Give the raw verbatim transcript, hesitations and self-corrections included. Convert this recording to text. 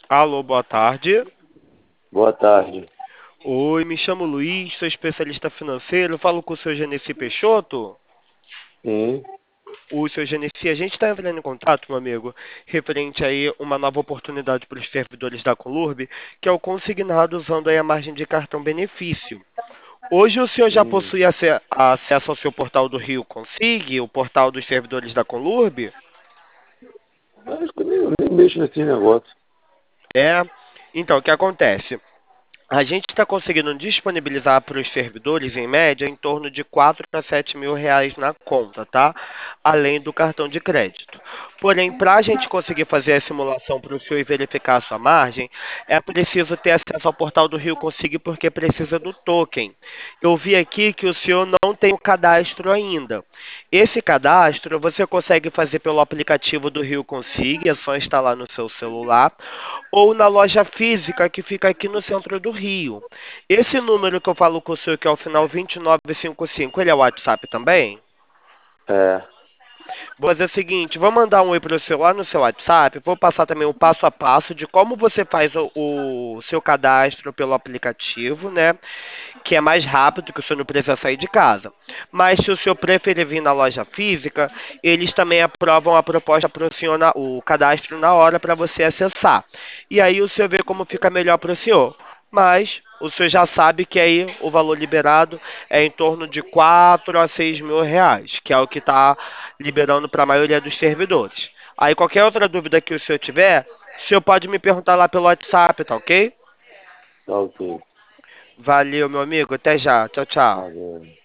Alô, boa tarde. Boa tarde. Oi, me chamo Luiz, sou especialista financeiro. Falo com o seu Genesi Peixoto. Sim, O seu Genesi, a gente está entrando em contato, meu amigo, referente aí uma nova oportunidade para os servidores da Conlurb, que é o consignado usando aí a margem de cartão benefício. Hoje o senhor já hum, possui ace- acesso ao seu portal do Rio Consig, o portal dos servidores da Conlurb? acho que eu nem, eu nem mexo nesse negócio. É. Então, o que acontece? A gente está conseguindo disponibilizar para os servidores, em média, em torno de quatro a sete mil reais na conta, tá? Além do cartão de crédito. Porém, para a gente conseguir fazer a simulação para o senhor e verificar a sua margem, é preciso ter acesso ao portal do Rio Consigo porque precisa do token. Eu vi aqui que o senhor não tem o cadastro ainda. Esse cadastro você consegue fazer pelo aplicativo do Rio Consigo, é só instalar no seu celular ou na loja física que fica aqui no centro do Rio. Esse número que eu falo com o senhor, que é o final vinte e nove cinquenta e cinco, ele é o WhatsApp também? É, Vou fazer o seguinte, vou mandar um oi para o seu lá no seu WhatsApp, vou passar também o passo a passo de como você faz o, o seu cadastro pelo aplicativo, né? Que é mais rápido, que o senhor não precisa sair de casa. Mas se o senhor preferir vir na loja física, eles também aprovam a proposta para o senhor, na- o cadastro na hora para você acessar. E aí o senhor vê como fica melhor para o senhor. Mas o senhor já sabe que aí o valor liberado é em torno de quatro a seis mil reais, que é o que está liberando para a maioria dos servidores. Aí qualquer outra dúvida que o senhor tiver, o senhor pode me perguntar lá pelo WhatsApp, tá ok? tá ok. Valeu, meu amigo. Até já. Tchau, tchau. Valeu.